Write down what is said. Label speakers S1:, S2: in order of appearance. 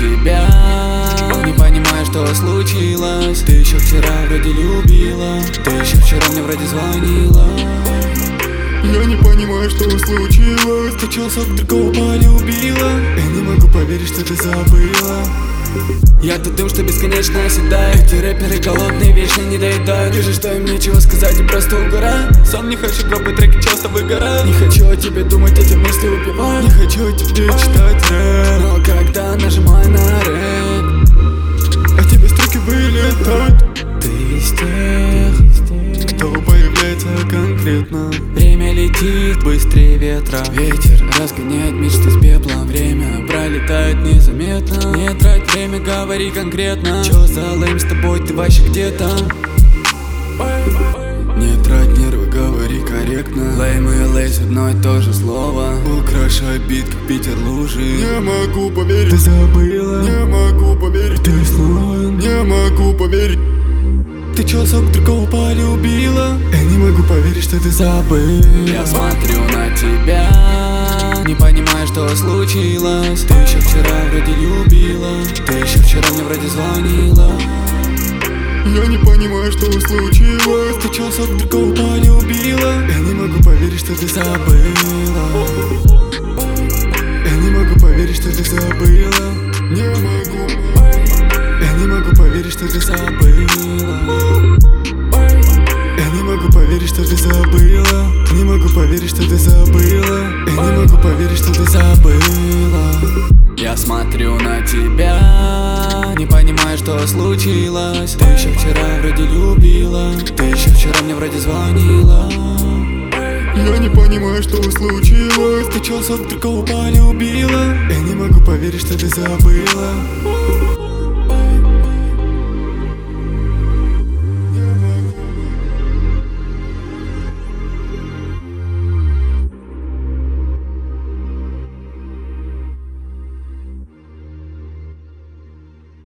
S1: тебя, не понимаю, что случилось. Ты еще вчера вроде любила, ты еще вчера мне вроде звонила.
S2: Я не понимаю, что случилось.
S1: Ты чё, сок другого полюбила?
S2: Я не могу поверить, что ты забыла.
S1: Я тут дым, что бесконечно оседаю. Эти рэперы голодные, вечно не доедают. Вижу, что им нечего сказать и просто угораю. Сам не хочу, грубые треки часто выгораю.
S2: Не хочу о тебе думать, эти мысли убивают.
S1: Не хочу о тебе читать рэп, но когда нажимаю на рэп,
S2: а тебе строки вылетают.
S1: ты из тех,
S2: кто появляется конкретно.
S1: время летит быстрее ветра. Ветер разгоняет мечты с пеплом. Время пролетает незаметно. Не трать время, говори конкретно. Чё за лейм с тобой, ты вообще где-то?
S2: Не трать нервы, говори корректно.
S1: Лейм и лейс одно и то же слово.
S2: Украшай бит, как Питер лужи.
S1: Не
S2: могу поверить,
S1: ты забыла.
S2: не могу поверить,
S1: Ты снова
S2: не могу поверить.
S1: Ты чё, сок другого полюбила?
S2: Я не могу поверить, что ты забыл.
S1: Я смотрю на тебя, не понимаю, что случилось. Ты еще вчера вроде любила, ты еще вчера мне вроде звонила.
S2: Я не понимаю, что случилось.
S1: Ты чё, сок другого полюбила?
S2: Я не могу поверить, что ты
S1: забыла.
S2: Я не могу поверить, что ты забыла. Не могу. Я не могу поверить, что ты забыла. Я не могу поверить, что ты забыла. Не могу поверить, что ты забыла. Я не могу поверить, что ты забыла.
S1: Я смотрю на тебя, не понимаю, что случилось. Ты еще вчера вроде любила, ты еще вчера мне вроде звонила.
S2: Я не понимаю, что случилось.
S1: Ты чё, сок другого полюбила?
S2: Я не могу поверить, что ты забыла.